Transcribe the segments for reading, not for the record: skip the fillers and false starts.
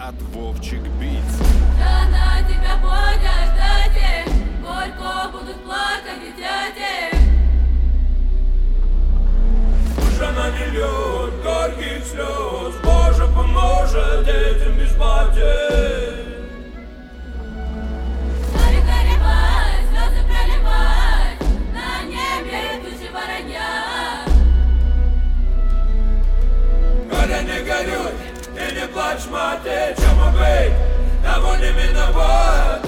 от Вовчик Битс. Да на тебя ходят дети, горько будут плакать и дети. Душа на миллион горьких слез, Боже, поможет детям без потерь. Горевать, слезы проливать, на небе тучи воронья. Горе не горюй и не плачь, мать, чему быть, того не миновать.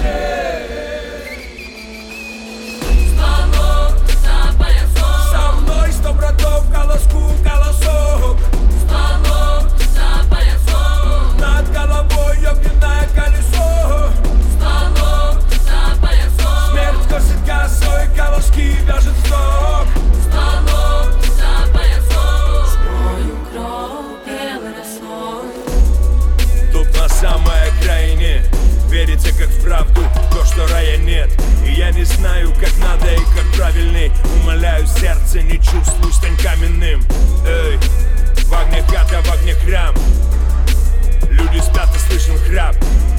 Стволов за поясом, Со мной 100 братов, колоску, колосок. стволов за поясом, Над головой огненное колесо. стволов за поясом, Смерть косит косой, колоски вяжет сток. стволов за поясом. Свой укроп белой росой. Тут на самой окраине верится как в правду то, что рая нет. И я не знаю, как надо и как правильней. Умоляю сердце, не чувствуй, стань каменным. Эй, в огне хата, в огне храм. Люди спят и слышен храп.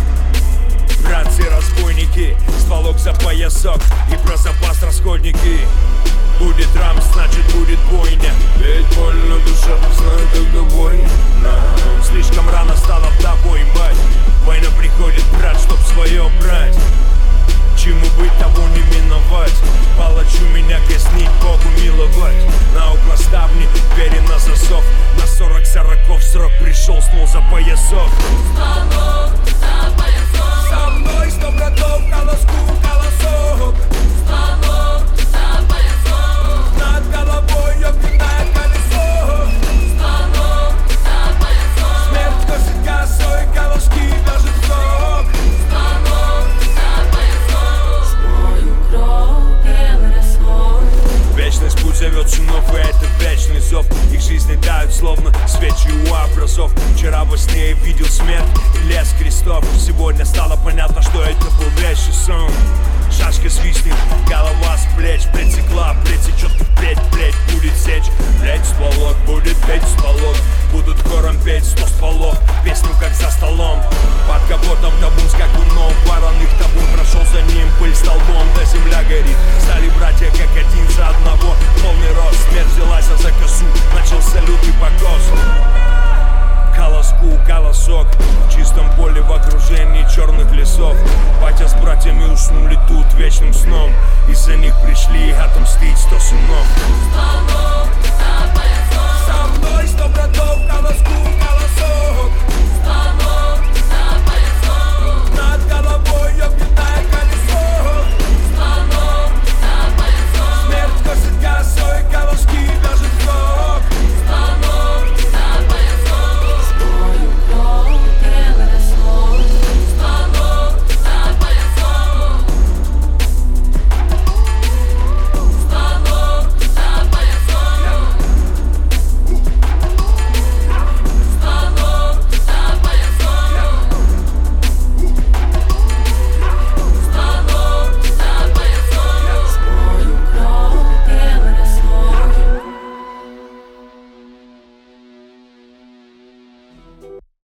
Братцы-разбойники, стволок за поясок и про запас расходники. Будет рамс, значит будет бойня. Ведь больно душа, знаю, когда бойня. Слишком рано стала вдовой, мать. Война приходит, брат, чтоб свое брать. Чему быть, того не миновать. Палачу меня казнить, Богу миловать. На окна ставни, двери на засов. На 40 сороков срок пришел, ствол за поясок. Стволов за поясом, Со мной 100 братов, колоску, колосок. стволов за поясом, Над головой огненное колесо. стволов за поясом, Смерть косит косой, колоски вяжет сток. стволов за поясом. Свой укроп белой росой. Вечность путь зовет сынов, и это вечный зов. Их жизни тают, словно свечи у образов. Вчера во сне я видел смерть и лес крестов. Сегодня стало понятно, что это был вещий сон. Шашка свистнет, голова с плеч притекла, притечет впредь, плеть будет сечь. Блять, стволок будет петь, стволок. Будут хором петь 100 стволов, песню как за столом. Под капотом табун с какуном, вороных табун прошел за ним, пыль столбом, да земля горит. Стали братья как один за одного, полный рост. Смерть взялась за косу, начался лютый покос. Колоску, колосок, в чистом поле в окружении черных лесов. Батя с братьями уснули тут вечным сном. Из-за них пришли отомстить 100 сынов.